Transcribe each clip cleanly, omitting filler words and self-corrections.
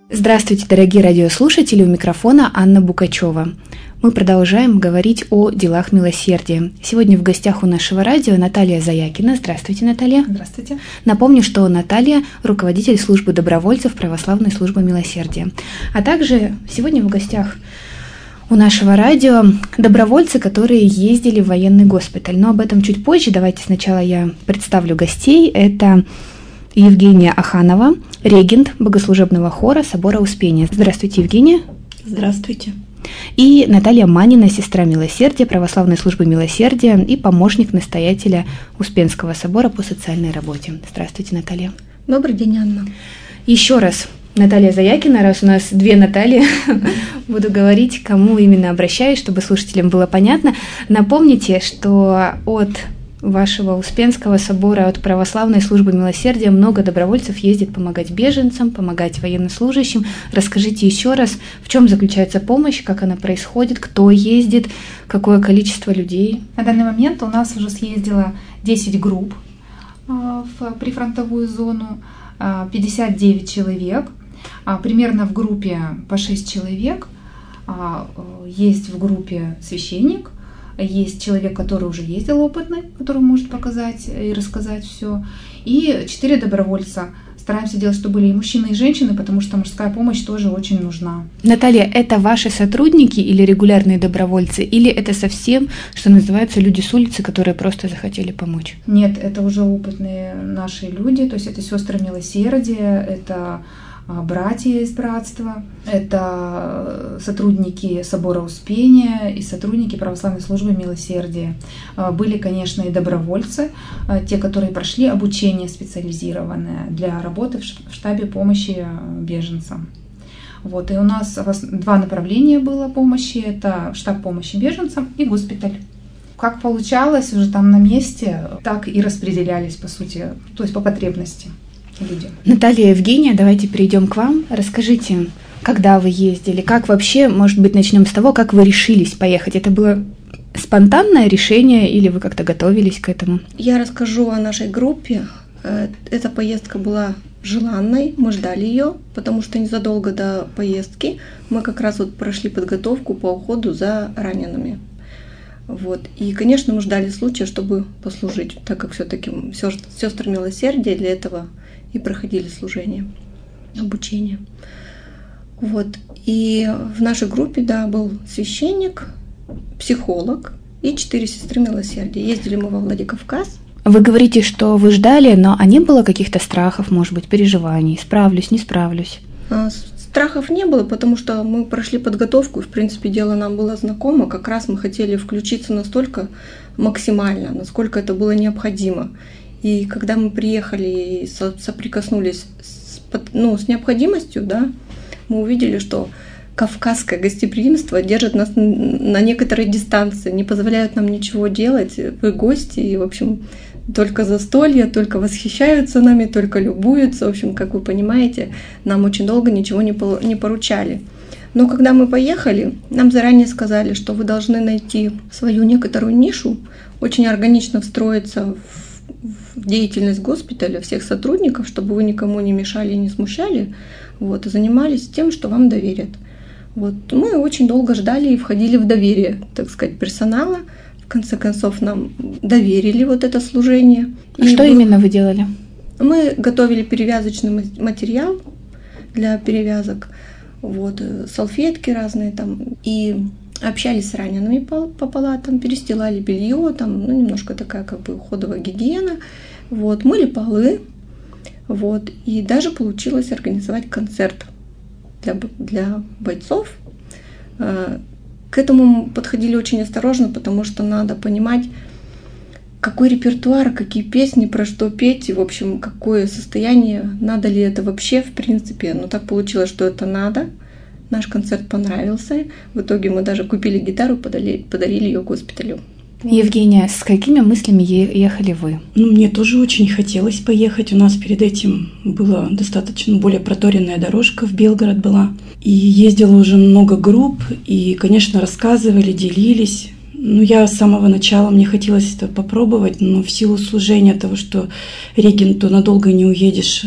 Здравствуйте, дорогие радиослушатели, у микрофона Анна Букачева. Мы продолжаем говорить о делах милосердия. Сегодня в гостях у нашего радио Наталья Заякина. Здравствуйте, Наталья. Здравствуйте. Напомню, что Наталья – руководитель службы добровольцев Православной службы милосердия. А также сегодня в гостях у нашего радио добровольцы, которые ездили в военный госпиталь. Но об этом чуть позже. Давайте сначала я представлю гостей. Это Евгения Аханова, регент богослужебного хора Собора Успения. Здравствуйте, Евгения. Здравствуйте. И Наталья Манина, сестра милосердия, Православной службы милосердия и помощник настоятеля Успенского собора по социальной работе. Здравствуйте, Наталья. Добрый день, Анна. Еще раз, Наталья Заякина, раз у нас две Натальи, буду говорить, кому именно обращаюсь, чтобы слушателям было понятно. Напомните, что от вашего Успенского собора, от Православной службы милосердия много добровольцев ездит помогать беженцам, помогать военнослужащим. Расскажите еще раз, в чем заключается помощь, как она происходит, кто ездит, какое количество людей. На данный момент у нас уже съездило 10 групп в прифронтовую зону, 59 человек, примерно в группе по 6 человек. Есть в группе священник, есть человек, который уже ездил опытный, который может показать и рассказать все. И 4 добровольца. Стараемся делать, чтобы были и мужчины, и женщины, потому что мужская помощь тоже очень нужна. Наталья, это ваши сотрудники или регулярные добровольцы? Или это совсем, что называется, люди с улицы, которые просто захотели помочь? Нет, это уже опытные наши люди. То есть это сестры милосердия, это братья из братства, это сотрудники Собора Успения и сотрудники Православной службы милосердия. Были, конечно, и добровольцы, те, которые прошли обучение специализированное для работы в штабе помощи беженцам. Вот, и у нас 2 направления было помощи, это штаб помощи беженцам и госпиталь. Как получалось уже там на месте, так и распределялись, по сути, то есть по потребности. Люди. Наталья, Евгения, давайте перейдем к вам. Расскажите, когда вы ездили, как вообще, может быть, начнем с того, как вы решились поехать. Это было спонтанное решение или вы как-то готовились к этому? Я расскажу о нашей группе. Эта поездка была желанной, мы ждали ее, потому что незадолго до поездки мы как раз вот прошли подготовку по уходу за ранеными. Вот. И, конечно, мы ждали случая, чтобы послужить, так как все-таки сестры милосердия для этого и проходили служение, обучение. Вот. И в нашей группе, да, был священник, психолог и 4 сестры милосердия. Ездили мы во Владикавказ. Вы говорите, что вы ждали, но не было каких-то страхов, может быть, переживаний? Справлюсь, не справлюсь? Страхов не было, потому что мы прошли подготовку, и, в принципе, дело нам было знакомо. Как раз мы хотели включиться настолько максимально, насколько это было необходимо. И когда мы приехали и соприкоснулись с необходимостью, да, мы увидели, что кавказское гостеприимство держит нас на некоторой дистанции, не позволяют нам ничего делать. Вы гости, и, в общем, только застолье, только восхищаются нами, только любуются. В общем, как вы понимаете, нам очень долго ничего не поручали. Но когда мы поехали, нам заранее сказали, что вы должны найти свою некоторую нишу, очень органично встроиться в деятельность госпиталя, всех сотрудников, чтобы вы никому не мешали и не смущали, вот, и занимались тем, что вам доверят. Вот. Мы очень долго ждали и входили в доверие, так сказать, персонала. В конце концов, нам доверили вот это служение. Что именно вы делали? Мы готовили перевязочный материал для перевязок, вот, салфетки разные там, и общались с ранеными по палатам, перестилали белье, там, немножко такая как бы уходовая гигиена, вот, мыли полы, вот, и даже получилось организовать концерт для бойцов. К этому подходили очень осторожно, потому что надо понимать, какой репертуар, какие песни, про что петь, и, в общем, какое состояние, надо ли это вообще, в принципе. Но так получилось, что это надо. Наш концерт понравился. В итоге мы даже купили гитару, подарили ее госпиталю. Евгения, с какими мыслями ехали вы? Мне тоже очень хотелось поехать. У нас перед этим была достаточно более проторенная дорожка в Белгород была. И ездило уже много групп, и, конечно, рассказывали, делились. я с самого начала, мне хотелось это попробовать, но в силу служения того, что регенту надолго не уедешь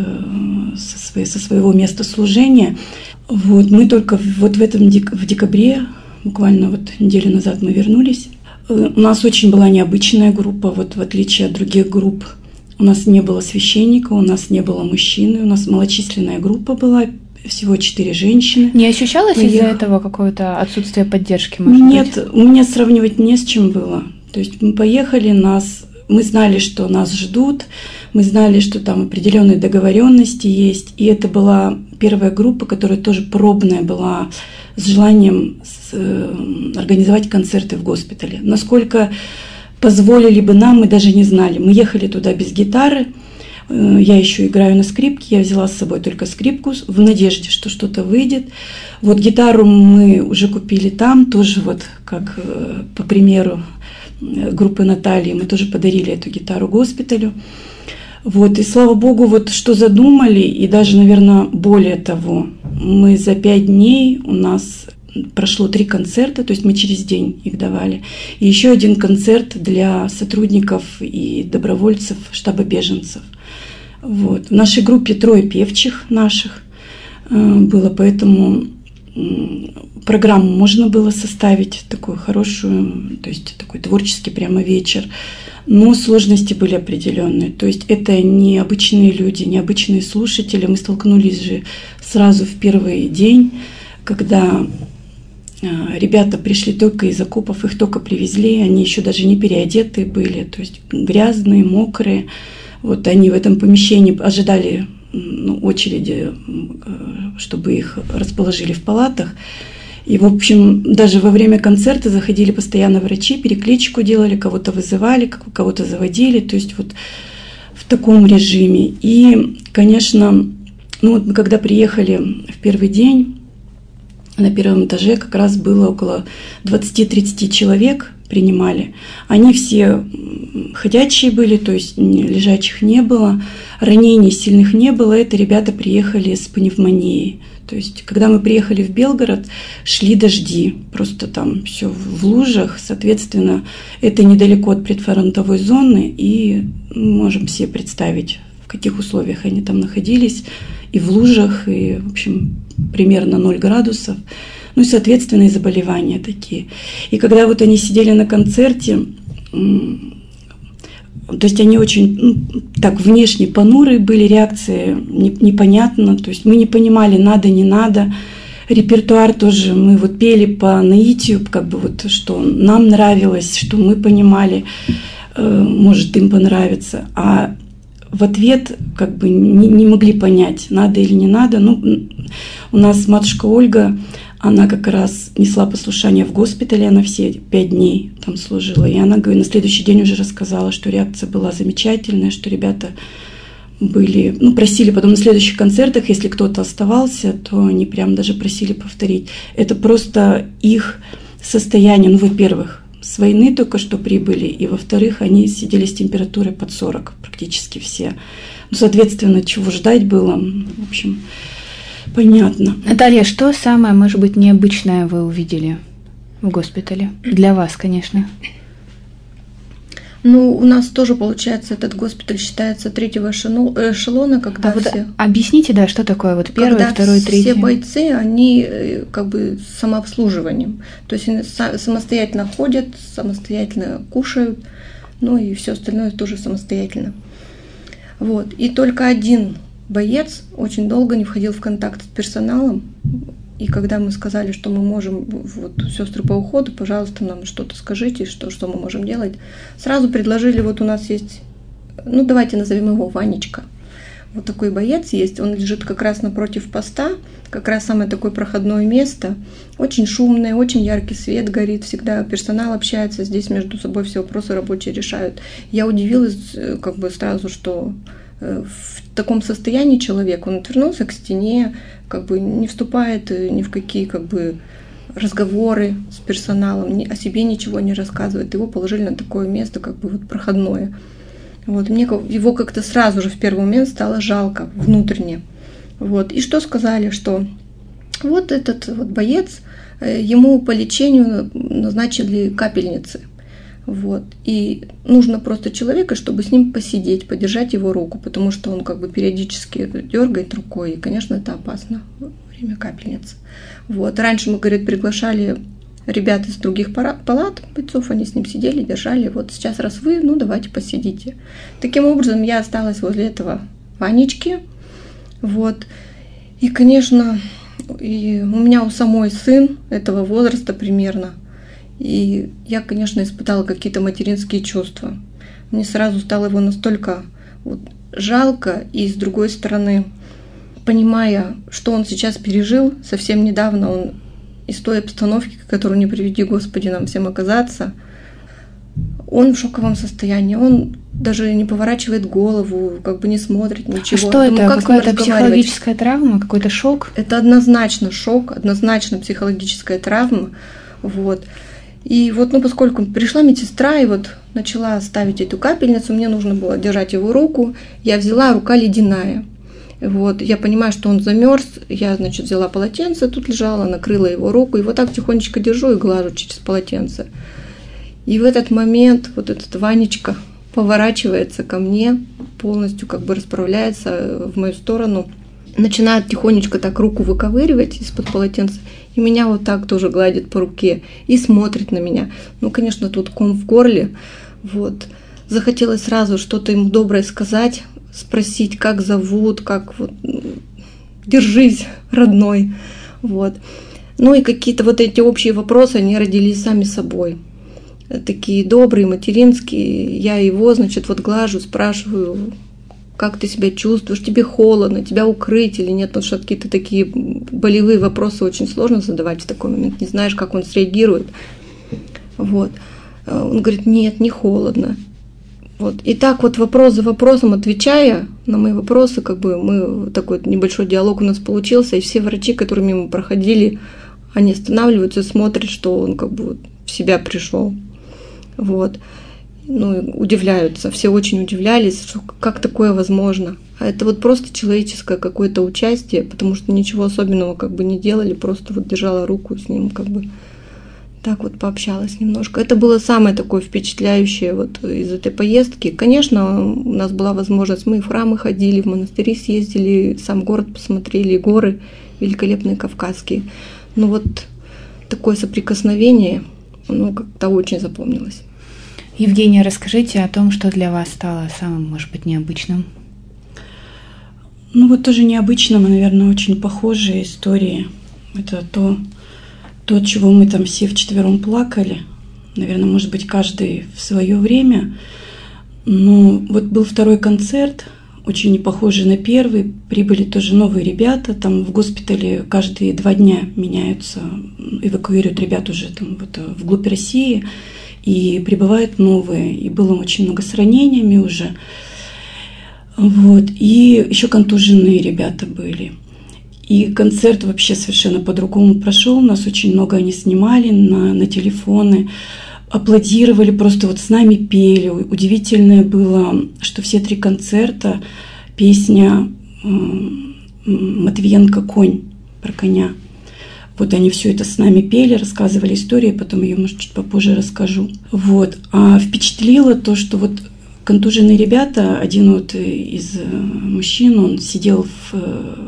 со своего места служения, мы только в декабре, буквально неделю назад мы вернулись. У нас очень была необычная группа, в отличие от других групп. У нас не было священника, у нас не было мужчины, у нас малочисленная группа была, всего 4 женщины. Не ощущалось из-за этого какое-то отсутствие поддержки, может Нет, быть? у меня сравнивать не с чем было. То есть мы поехали, мы знали, что нас ждут, мы знали, что там определенные договоренности есть. И это была первая группа, которая тоже пробная была, с желанием организовать концерты в госпитале. Насколько позволили бы нам, мы даже не знали. Мы ехали туда без гитары. Я еще играю на скрипке, я взяла с собой только скрипку в надежде, что что-то выйдет. Гитару мы уже купили там, тоже как по примеру группы Натальи, мы тоже подарили эту гитару госпиталю. И слава Богу, что задумали, и даже, наверное, более того, мы за 5 дней, у нас прошло 3 концерта, то есть мы через день их давали, и еще 1 концерт для сотрудников и добровольцев штаба беженцев. В нашей группе 3 певчих наших было, поэтому программу можно было составить такую хорошую, то есть такой творческий прямо вечер, но сложности были определенные. То есть это не обычные люди, не обычные слушатели. Мы столкнулись же сразу в первый день, когда ребята пришли только из окопов, их только привезли, они еще даже не переодетые были, то есть грязные, мокрые. Они в этом помещении ожидали очереди, чтобы их расположили в палатах. И, в общем, даже во время концерта заходили постоянно врачи, перекличку делали, кого-то вызывали, кого-то заводили, то есть в таком режиме. И, конечно, мы когда приехали в первый день, на первом этаже как раз было около 20-30 человек принимали. Они все ходячие были, то есть лежачих не было, ранений сильных не было. Это ребята приехали с пневмонией. То есть, когда мы приехали в Белгород, шли дожди, просто там все в лужах, соответственно, это недалеко от предфронтовой зоны, и мы можем себе представить, в каких условиях они там находились, и в лужах, и, в общем, примерно 0 градусов, и, соответственно, и заболевания такие. И когда они сидели на концерте, то есть они очень так внешне понурые были, реакции непонятно, то есть мы не понимали, надо, не надо. Репертуар тоже мы пели по наитию, что нам нравилось, что мы понимали, может им понравится. А в ответ не могли понять, надо или не надо. У нас матушка Ольга, она как раз несла послушание в госпитале, она все 5 дней там служила. И она, на следующий день уже рассказала, что реакция была замечательная, что ребята были, просили потом на следующих концертах, если кто-то оставался, то они прям даже просили повторить. Это просто их состояние, во-первых, с войны только что прибыли, и во-вторых, они сидели с температурой под 40 практически все. Соответственно, чего ждать было, в общем, понятно. Наталья, что самое, может быть, необычное вы увидели в госпитале? Для вас, конечно. У нас тоже, получается, этот госпиталь считается 3-го эшелона, когда все... Объясните, что такое первый, когда второй, третий? Все бойцы, они с самообслуживанием. То есть они самостоятельно ходят, самостоятельно кушают, и все остальное тоже самостоятельно. И только один боец очень долго не входил в контакт с персоналом. И когда мы сказали, что мы можем, сестры по уходу, пожалуйста, нам что-то скажите, что мы можем делать, сразу предложили, у нас есть, давайте назовем его Ванечка. Такой боец есть, он лежит как раз напротив поста, как раз самое такое проходное место, очень шумное, очень яркий свет горит, всегда персонал общается, здесь между собой все вопросы рабочие решают. Я удивилась сразу, что в таком состоянии человек, он отвернулся к стене, не вступает ни в какие разговоры с персоналом, о себе ничего не рассказывает. Его положили на такое место, проходное. Мне его как-то сразу же в первый момент стало жалко внутренне. И что сказали, что этот боец, ему по лечению назначили капельницы. Вот. И нужно просто человека, чтобы с ним посидеть, подержать его руку, потому что он как бы периодически дергает рукой, и, конечно, это опасно во время капельниц. Вот. Раньше мы, говорит, приглашали ребят из других палат, бойцов, они с ним сидели, держали. Вот сейчас, раз вы, ну давайте посидите. Таким образом, я осталась возле этого Ванечки. Вот. И, конечно, и у меня у самой сын этого возраста примерно. И я, конечно, испытала какие-то материнские чувства. Мне сразу стало его настолько вот жалко, и с другой стороны, понимая, что он сейчас пережил, совсем недавно он из той обстановки, которую не приведи Господи нам всем оказаться, он в шоковом состоянии, он даже не поворачивает голову, как бы не смотрит, ничего. А что это? Какая-то психологическая травма, какой-то шок? Это однозначно шок, однозначно психологическая травма. Вот. И вот, ну, поскольку пришла медсестра и вот начала ставить эту капельницу, мне нужно было держать его руку, я взяла, рука ледяная. Вот, я понимаю, что он замерз, я, значит, взяла полотенце, тут лежала, накрыла его руку, и вот так тихонечко держу и глажу через полотенце. И в этот момент вот этот Ванечка поворачивается ко мне, полностью как бы расправляется в мою сторону, начинает тихонечко так руку выковыривать из-под полотенца, и меня вот так тоже гладит по руке и смотрит на меня. Ну, конечно, тут ком в горле. Вот. Захотелось сразу что-то ему доброе сказать, спросить, как зовут, как вот, держись, родной. Вот. Ну и какие-то вот эти общие вопросы, они родились сами собой. Такие добрые, материнские. Я его, значит, вот глажу, спрашиваю, как ты себя чувствуешь, тебе холодно, тебя укрыть или нет, потому что какие-то такие болевые вопросы очень сложно задавать в такой момент, не знаешь, как он среагирует. Вот. Он говорит, нет, не холодно. Вот. И так вот вопрос за вопросом, отвечая на мои вопросы, как бы такой небольшой диалог у нас получился, и все врачи, которые мимо проходили, они останавливаются, смотрят, что он как бы в себя пришел. Вот. Ну, удивляются, все очень удивлялись, что как такое возможно. А это вот просто человеческое какое-то участие, потому что ничего особенного как бы не делали, просто вот держала руку с ним, как бы так вот пообщалась немножко. Это было самое такое впечатляющее вот из этой поездки. Конечно, у нас была возможность, мы в храмы ходили, в монастыри съездили, сам город посмотрели, горы великолепные кавказские. Но вот такое соприкосновение, ну, как-то очень запомнилось. Евгения, расскажите о том, что для вас стало самым, может быть, необычным. Ну вот тоже необычным, наверное, очень похожие истории. Это то, от чего мы там все вчетвером плакали. Наверное, может быть, каждый в свое время. Но вот был второй концерт, очень не похожий на первый. Прибыли тоже новые ребята. Там в госпитале каждые 2 дня меняются, эвакуируют ребят уже там вот вглубь России. И прибывают новые. И было очень много с ранениями уже. Вот. И еще контуженные ребята были. И концерт вообще совершенно по-другому прошел. Нас очень много они снимали на телефоны. Аплодировали, просто вот с нами пели. Удивительное было, что все 3 концерта песня Матвиенко «Конь» про коня. Вот они все это с нами пели, рассказывали истории, потом ее, может, чуть попозже расскажу. Вот. А впечатлило то, что вот контуженные ребята, один вот из мужчин, он сидел в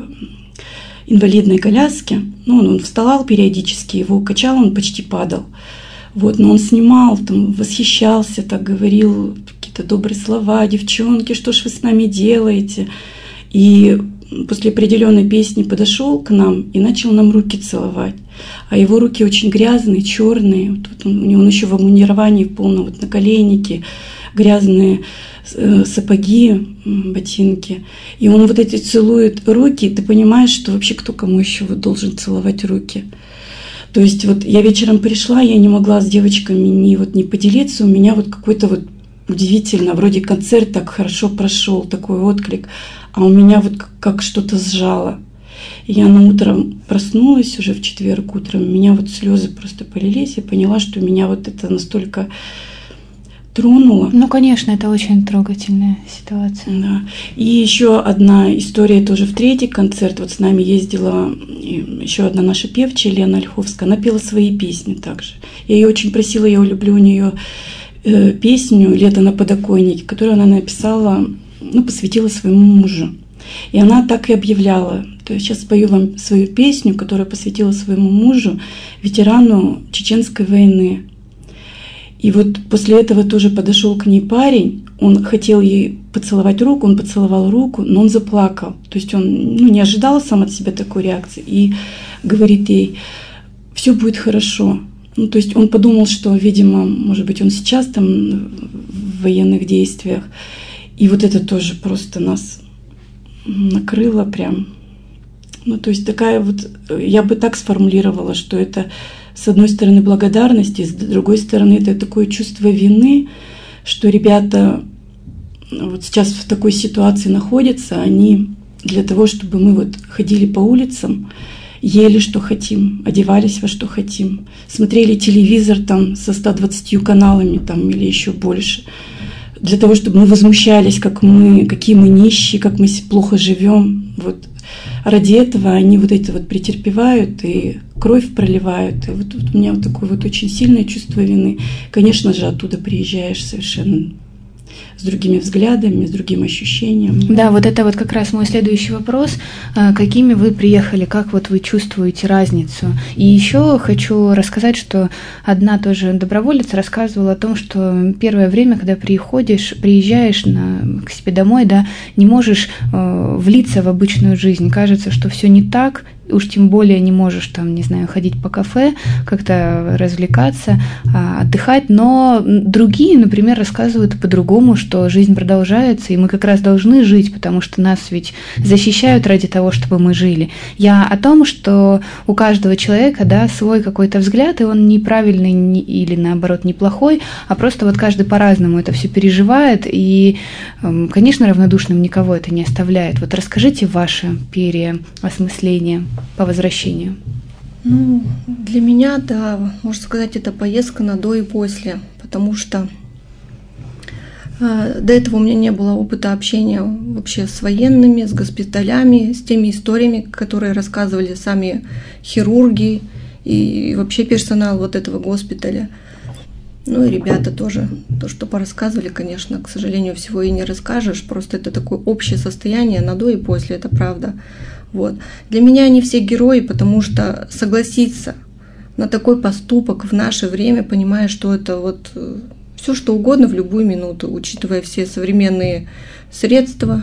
инвалидной коляске, ну, он вставал периодически, его качал, он почти падал. Вот, но он снимал, там, восхищался, так говорил какие-то добрые слова, девчонки, что ж вы с нами делаете? И после определенной песни подошел к нам и начал нам руки целовать. А его руки очень грязные, черные. Вот у него еще в обмундировании полном вот наколенники, грязные сапоги, ботинки. И он вот эти целует руки, и ты понимаешь, что вообще кто кому еще вот должен целовать руки. То есть вот я вечером пришла, я не могла с девочками не поделиться, у меня вот какой-то вот удивительно, вроде концерт так хорошо прошел, такой отклик, а у меня вот как что-то сжало. И я на утром проснулась уже в четверг утром, у меня вот слезы просто полились, я поняла, что меня вот это настолько тронуло. Ну, конечно, это очень трогательная ситуация. Да. И еще одна история тоже в третий концерт. Вот с нами ездила еще одна наша певчая, Лена Ольховская. Она пела свои песни также. Я ее очень просила, я люблю у нее песню «Лето на подоконнике», которую она написала, посвятила своему мужу. И она так и объявляла. То есть сейчас спою вам свою песню, которую посвятила своему мужу, ветерану Чеченской войны. И вот после этого тоже подошел к ней парень, он хотел ей поцеловать руку, он поцеловал руку, но он заплакал. То есть он не ожидал сам от себя такой реакции и говорит ей: все будет хорошо. То есть он подумал, что, видимо, может быть, он сейчас там в военных действиях. И вот это тоже просто нас накрыло прям. То есть такая вот, я бы так сформулировала, что это с одной стороны благодарность, и с другой стороны это такое чувство вины, что ребята вот сейчас в такой ситуации находятся, они для того, чтобы мы вот ходили по улицам, ели что хотим, одевались во что хотим, смотрели телевизор там со 120 каналами там, или еще больше, для того, чтобы мы возмущались, какие мы нищие, как мы плохо живем. Вот ради этого они вот это вот претерпевают и кровь проливают. И вот у меня вот такое вот очень сильное чувство вины. Конечно же, оттуда приезжаешь совершенно с другими взглядами, с другим ощущением. Да, вот это вот как раз мой следующий вопрос. Какими вы приехали, как вот вы чувствуете разницу? И еще хочу рассказать, что одна тоже доброволица рассказывала о том, что первое время, когда приезжаешь к себе домой, да, не можешь влиться в обычную жизнь. Кажется, что все не так, уж тем более не можешь там, не знаю, ходить по кафе, как-то развлекаться, отдыхать, но другие, например, рассказывают по-другому, что жизнь продолжается, и мы как раз должны жить, потому что нас ведь защищают ради того, чтобы мы жили. Я о том, что у каждого человека, да, свой какой-то взгляд, и он неправильный или, наоборот, неплохой, а просто вот каждый по-разному это все переживает, и, конечно, равнодушным никого это не оставляет. Вот расскажите ваше переосмысление по возвращению. Для меня, да, можно сказать, это поездка на до и после, потому что до этого у меня не было опыта общения вообще с военными, с госпиталями, с теми историями, которые рассказывали сами хирурги и вообще персонал вот этого госпиталя. И ребята тоже, то, что порассказывали, конечно, к сожалению, всего и не расскажешь, просто это такое общее состояние на до и после, это правда. Вот. Для меня они все герои, потому что согласиться на такой поступок в наше время, понимая, что это вот все что угодно в любую минуту, учитывая все современные средства,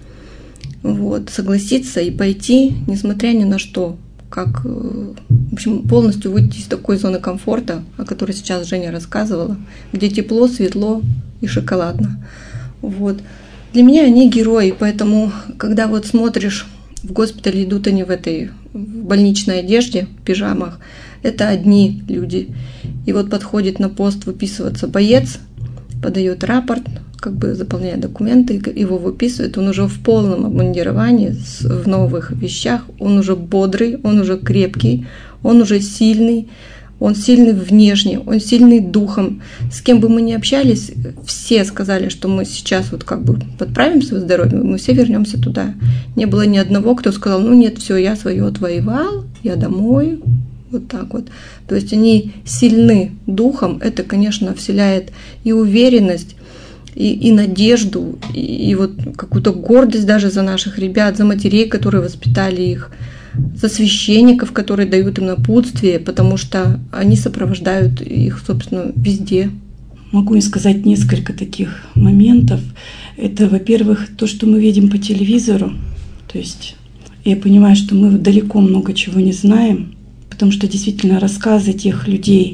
вот, согласиться и пойти, несмотря ни на что, как, в общем, полностью выйти из такой зоны комфорта, о которой сейчас Женя рассказывала, где тепло, светло и шоколадно. Вот. Для меня они герои, поэтому, когда вот смотришь, в госпитале идут они в больничной одежде, в пижамах, это одни люди. И вот подходит на пост выписываться боец, подает рапорт, заполняет документы, его выписывает, он уже в полном обмундировании, в новых вещах, он уже бодрый, он уже крепкий, он уже сильный, он сильный внешне, он сильный духом. С кем бы мы ни общались, все сказали, что мы сейчас подправим свое здоровье, мы все вернемся туда. Не было ни одного, кто сказал: нет, все, я свое отвоевал, я домой. Вот так вот. То есть они сильны духом, это, конечно, вселяет и уверенность, и надежду, и вот какую-то гордость даже за наших ребят, за матерей, которые воспитали их, за священников, которые дают им напутствие, потому что они сопровождают их, собственно, везде. Могу им сказать несколько таких моментов. Это, во-первых, то, что мы видим по телевизору. То есть я понимаю, что мы далеко много чего не знаем, потому что действительно рассказы тех людей,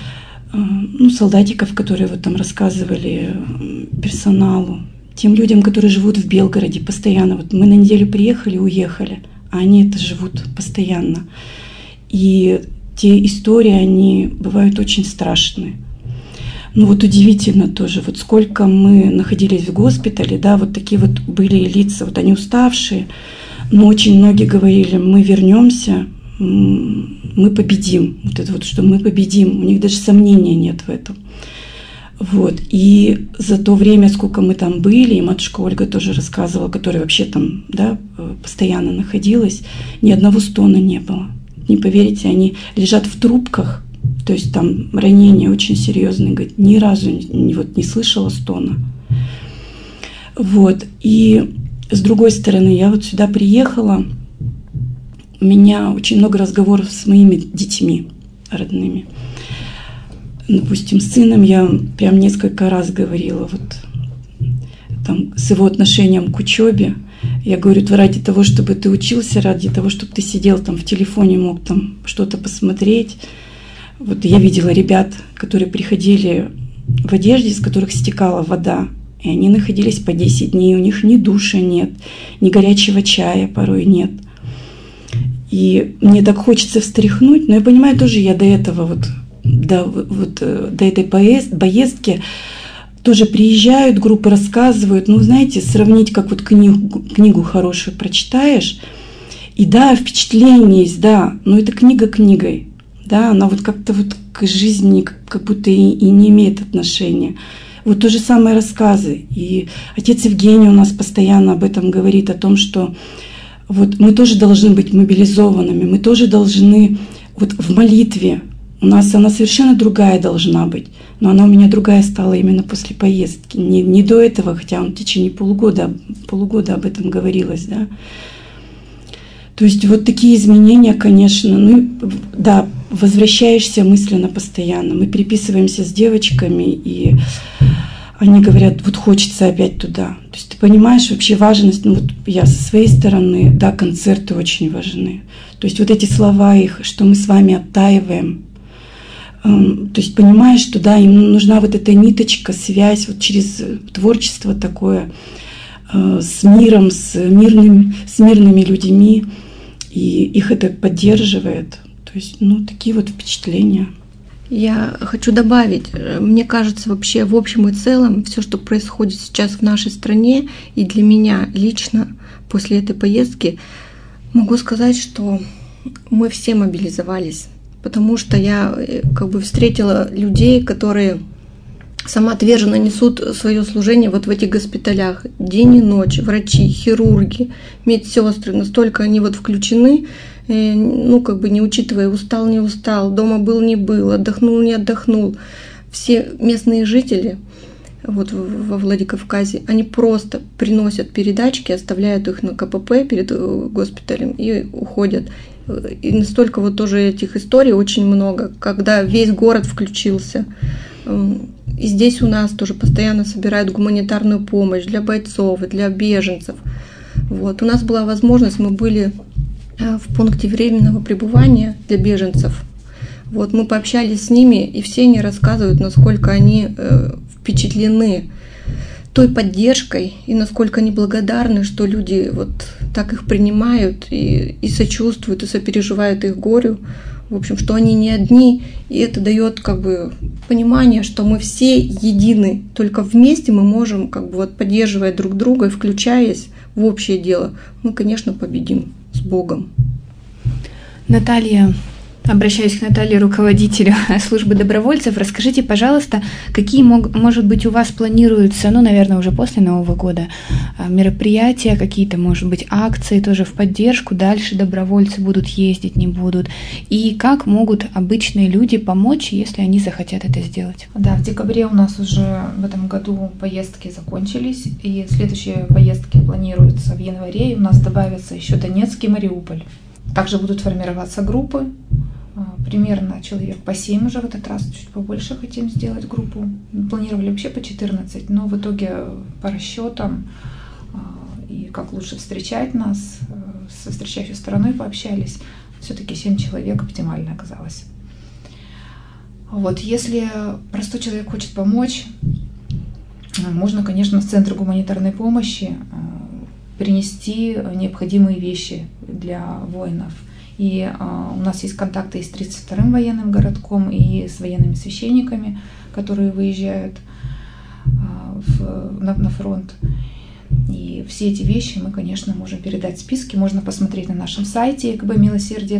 солдатиков, которые вот там рассказывали персоналу, тем людям, которые живут в Белгороде постоянно. Вот мы на неделю приехали, уехали, а они это живут постоянно. И те истории, они бывают очень страшные. Удивительно тоже, вот сколько мы находились в госпитале, да, вот такие вот были лица, вот они уставшие, но очень многие говорили: мы вернемся, мы победим. Вот это вот, что мы победим. У них даже сомнения нет в этом. Вот. И за то время, сколько мы там были, и матушка Ольга тоже рассказывала, которая вообще там, да, постоянно находилась, ни одного стона не было. Не поверите, они лежат в трубках, то есть там ранения очень серьезные, говорит, ни разу не слышала стона. Вот. И с другой стороны, я вот сюда приехала, у меня очень много разговоров с моими детьми родными. Допустим, с сыном я прям несколько раз говорила вот там, с его отношением к учебе. Я говорю, ради того, чтобы ты учился, ради того, чтобы ты сидел там в телефоне, мог там что-то посмотреть. Вот я видела ребят, которые приходили в одежде, из которых стекала вода, и они находились по 10 дней, у них ни душа нет, ни горячего чая порой нет. И мне так хочется встряхнуть, но я понимаю, тоже я до этого до этой поездки тоже приезжают, группы рассказывают, ну, знаете, сравнить, как вот книгу хорошую прочитаешь, и да, впечатление есть, да, но это книга книгой, да, она вот как-то вот к жизни как будто и не имеет отношения. Вот то же самое рассказы. И отец Евгений у нас постоянно об этом говорит, о том, что вот мы тоже должны быть мобилизованными, мы тоже должны вот в молитве. У нас она совершенно другая должна быть, но она у меня другая стала именно после поездки. Не до этого, хотя в течение полугода об этом говорилось, да. То есть вот такие изменения, конечно, ну да, возвращаешься мысленно постоянно. Мы переписываемся с девочками, и они говорят, вот хочется опять туда. То есть ты понимаешь вообще важность, ну вот я со своей стороны, да, концерты очень важны. То есть вот эти слова их, что мы с вами оттаиваем. То есть понимаешь, что да, им нужна вот эта ниточка, связь вот через творчество такое с миром, с мирными людьми, и их это поддерживает. То есть, ну, такие вот впечатления. Я хочу добавить, мне кажется, вообще в общем и целом все, что происходит сейчас в нашей стране, и для меня лично после этой поездки, могу сказать, что мы все мобилизовались, потому что я как бы встретила людей, которые самоотверженно несут свое служение вот в этих госпиталях день и ночь, врачи, хирурги, медсестры, настолько они вот включены, ну как бы не учитывая, устал, не устал, дома был, не был, отдохнул, не отдохнул. Все местные жители вот во Владикавказе, они просто приносят передачки, оставляют их на КПП перед госпиталем и уходят. И настолько вот тоже этих историй очень много, когда весь город включился. И здесь у нас тоже постоянно собирают гуманитарную помощь для бойцов, для беженцев. Вот. У нас была возможность, мы были в пункте временного пребывания для беженцев. Вот. Мы пообщались с ними, и все они рассказывают, насколько они впечатлены той поддержкой и насколько они благодарны, что люди вот так их принимают и сочувствуют, и сопереживают их горю. В общем, что они не одни, и это дает как бы понимание, что мы все едины, только вместе мы можем как бы вот поддерживая друг друга и включаясь в общее дело, мы, конечно, победим с Богом. Наталья, обращаюсь к Наталье, руководителю службы добровольцев. Расскажите, пожалуйста, какие, может быть, у вас планируются, ну, наверное, уже после Нового года, мероприятия, какие-то, может быть, акции тоже в поддержку, дальше добровольцы будут ездить, не будут, и как могут обычные люди помочь, если они захотят это сделать? Да, в декабре у нас уже в этом году поездки закончились, и следующие поездки планируются в январе, и у нас добавится еще Донецк и Мариуполь. Также будут формироваться группы. Примерно человек по 7 уже в этот раз, чуть побольше хотим сделать группу. Планировали вообще по 14, но в итоге по расчетам и как лучше встречать нас, со встречающей стороной пообщались, все-таки 7 человек оптимально оказалось. Вот, если простой человек хочет помочь, можно, конечно, в Центр гуманитарной помощи принести необходимые вещи для воинов. И у нас есть контакты и с 32-м военным городком, и с военными священниками, которые выезжают на фронт. И все эти вещи мы, конечно, можем передать в списки. Можно посмотреть на нашем сайте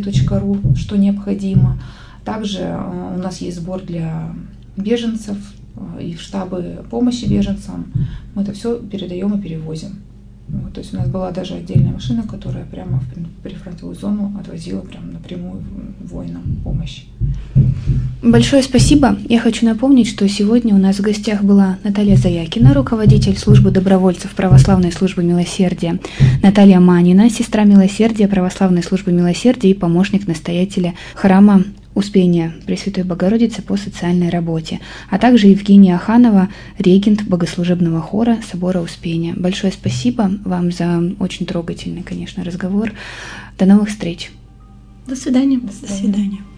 ekbmiloserdие.ru, что необходимо. Также у нас есть сбор для беженцев, и в штабы помощи беженцам. Мы это все передаем и перевозим. Вот, то есть у нас была даже отдельная машина, которая прямо в прифронтовую зону отвозила прямо напрямую воинам помощь. Большое спасибо. Я хочу напомнить, что сегодня у нас в гостях была Наталья Заякина, руководитель службы добровольцев Православной службы милосердия, Наталья Манина, сестра милосердия Православной службы милосердия и помощник настоятеля храма Успения Пресвятой Богородицы по социальной работе, а также Евгения Аханова, регент богослужебного хора собора Успения. Большое спасибо вам за очень трогательный, конечно, разговор. До новых встреч. До свидания. До свидания.